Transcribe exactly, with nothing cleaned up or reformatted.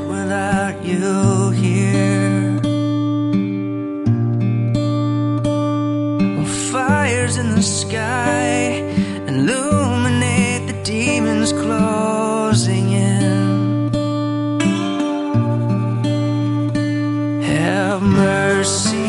without you here. Well, fires in the sky illuminate the demons closing in. Have mercy